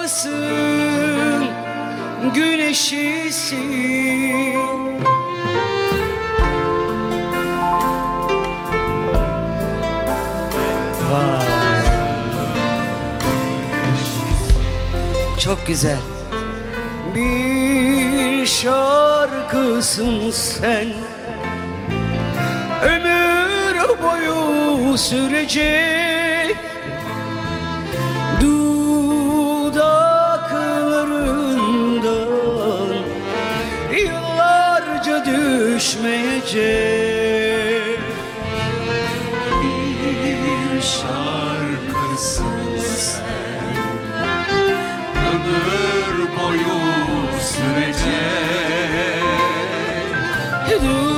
mısın, güneşisin. Vay. Çok güzel. Bir şarkısın sen, ömür boyu sürecek. Dudaklarından yıllarca düşmeyecek. Bir şarkısın sen, ömür boyu sürecek.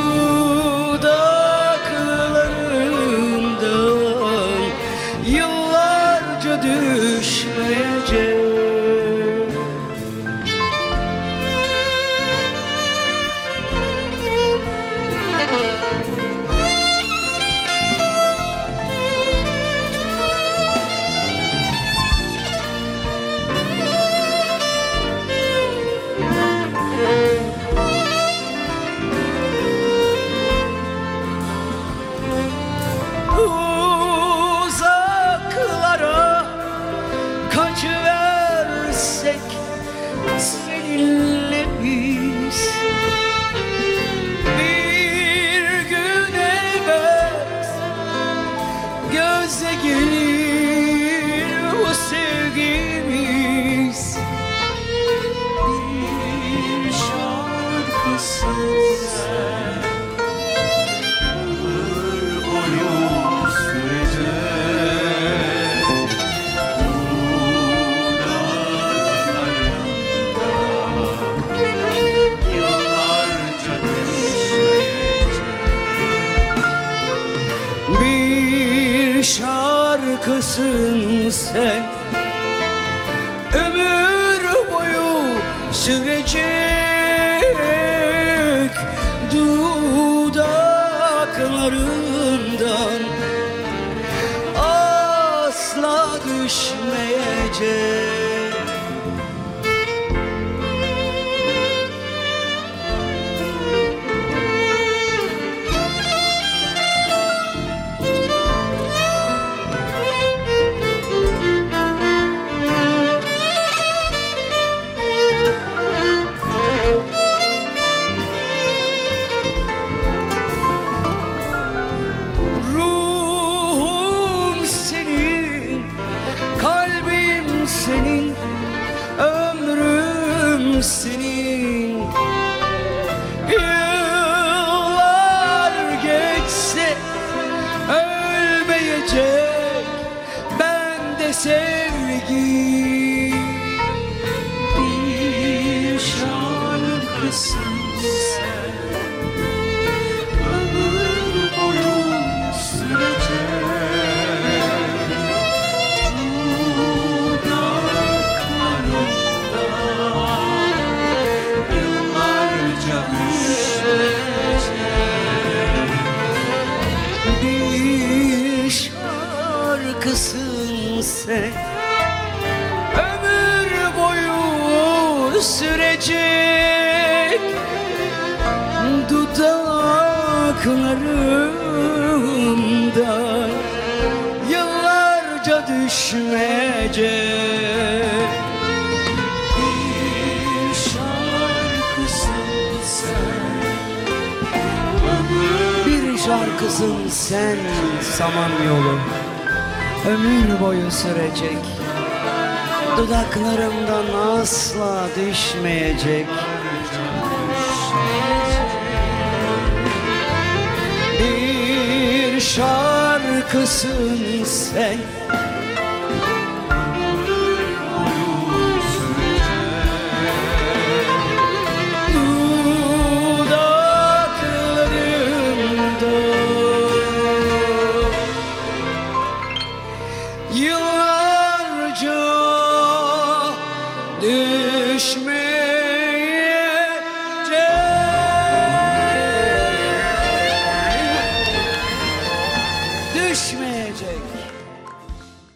Dudaklarından yıllarca düşmeyecek. Uzaklara kaçıversek seninle biz, bir gün elbet göze gelir bu sevgimiz. Bir şarkısın sen, ömür boyu sürecek. Dudaklarında yıllarca düşmeyecek. Bir şarkısın sen, ömür boyu sürecek. Dudaklarından asla düşmeyecek. Ruhum senin, kalbim senin, ömrüm senin. Yıllar geçse ölmeyecek bende sevgi. Bir şarkısın sen, ömür boyu sürecek. Dudaklarında yıllarca düşecek. Bir şarkısın sen, ömür boyu sürecek. Dudaklarımda yıllarca düşmeyecek. Bir şarkısın sen, ömür Bir şarkısın sen, Samanyolu, ömür boyu sürecek. Dudaklarımdan asla düşmeyecek. Bir şarkısın sen, dudaklarımda yıllarca düşmeyecek.